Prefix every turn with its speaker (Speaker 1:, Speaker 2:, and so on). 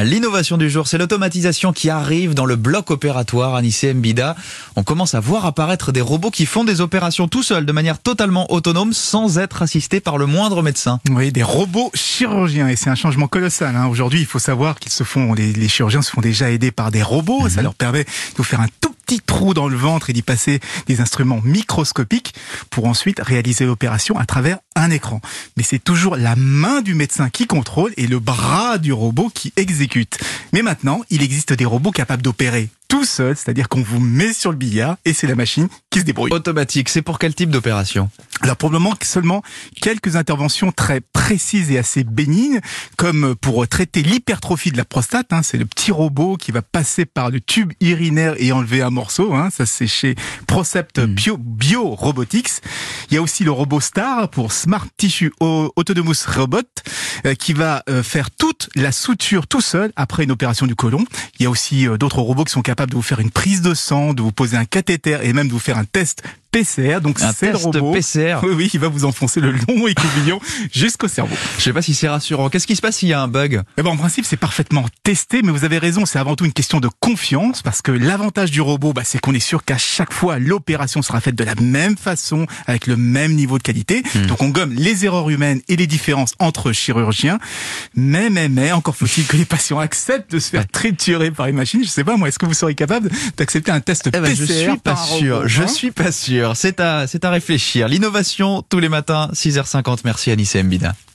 Speaker 1: L'innovation du jour, c'est l'automatisation qui arrive dans le bloc opératoire Anissé Mbida. On commence à voir apparaître des robots qui font des opérations tout seuls, de manière totalement autonome, sans être assistés par le moindre médecin.
Speaker 2: Oui, des robots chirurgiens, et c'est un changement colossal. Aujourd'hui, il faut savoir qu'ils les chirurgiens se font déjà aider par des robots. Ça leur permet de vous faire un tout petit trou dans le ventre et d'y passer des instruments microscopiques pour ensuite réaliser l'opération à travers un écran. Mais c'est toujours la main du médecin qui contrôle et le bras du robot qui exécute. Mais maintenant, il existe des robots capables d'opérer tout seul, c'est-à-dire qu'on vous met sur le billard et c'est la machine qui se débrouille.
Speaker 1: Automatique, c'est pour quel type d'opération ?
Speaker 2: Alors pour le moment, seulement quelques interventions très précises et assez bénignes, comme pour traiter l'hypertrophie de la prostate. C'est le petit robot qui va passer par le tube urinaire et enlever un morceau. Ça, c'est chez Procept Bio Robotics. Il y a aussi le robot Star pour Smart Tissue Autonomous Robot qui va faire toute la suture tout seul après une opération du côlon. Il y a aussi d'autres robots qui sont capables de vous faire une prise de sang, de vous poser un cathéter et même de vous faire un test PCR. Donc c'est le robot
Speaker 1: PCR.
Speaker 2: Oui, il va vous enfoncer le long écouvillon jusqu'au cerveau.
Speaker 1: Je sais pas si c'est rassurant. Qu'est-ce qui se passe s'il y a un bug ?
Speaker 2: En principe, c'est parfaitement testé, mais vous avez raison, c'est avant tout une question de confiance, parce que l'avantage du robot, c'est qu'on est sûr qu'à chaque fois, l'opération sera faite de la même façon, avec le même niveau de qualité. Donc on gomme les erreurs humaines et les différences entre chirurgiens. Mais, encore faut-il que les patients acceptent de se faire triturer par une machine. Je sais pas, moi, est-ce que vous seriez capable d'accepter un test PCR
Speaker 1: je suis pas sûr. Je suis pas sûr. C'est à réfléchir. L'innovation tous les matins, 6h50. Merci Anissé Mbida.